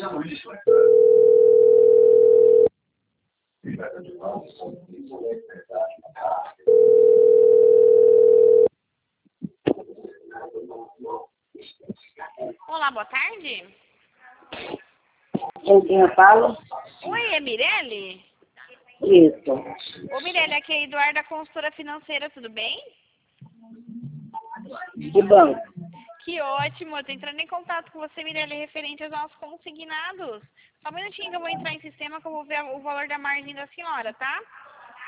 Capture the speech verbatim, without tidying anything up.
Olá, boa tarde. Eu quem eu falo? Oi, é Mirelle? Isso. Ô, Mirelle, aqui é a Eduarda, consultora financeira, tudo bem? De banco. Que ótimo, eu tô entrando em contato com você, Mirelle, referente aos nossos consignados. Só um minutinho que eu vou entrar em sistema que eu vou ver o valor da margem da senhora, tá?